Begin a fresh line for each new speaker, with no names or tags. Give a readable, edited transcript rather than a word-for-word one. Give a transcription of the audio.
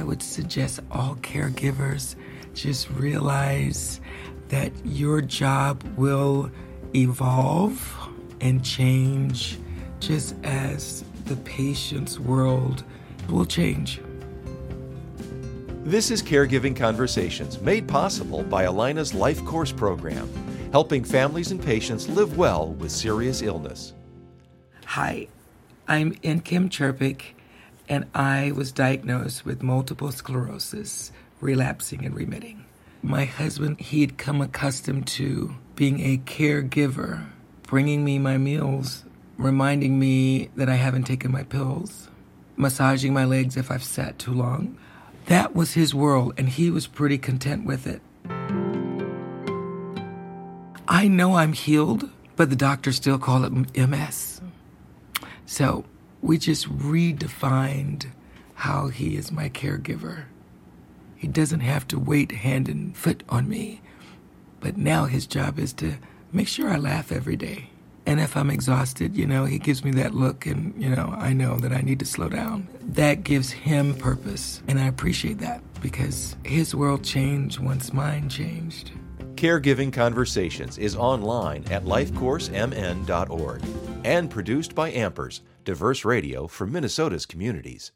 would suggest all caregivers just realize that your job will evolve and change just as the patient's world will change.
This is Caregiving Conversations, made possible by Allina's Life Course program, helping families and patients live well with serious illness.
Hi, I'm Kim Chirpik, and I was diagnosed with multiple sclerosis, relapsing and remitting. My husband, he'd come accustomed to being a caregiver, bringing me my meals, reminding me that I haven't taken my pills, massaging my legs if I've sat too long. That was his world, and he was pretty content with it. I know I'm healed, but the doctors still call it MS. So we just redefined how he is my caregiver. He doesn't have to wait hand and foot on me, but now his job is to make sure I laugh every day. And if I'm exhausted, he gives me that look and, I know that I need to slow down. That gives him purpose, and I appreciate that because his world changed once mine changed.
Caregiving Conversations is online at lifecoursemn.org and produced by Ampers, diverse radio for Minnesota's communities.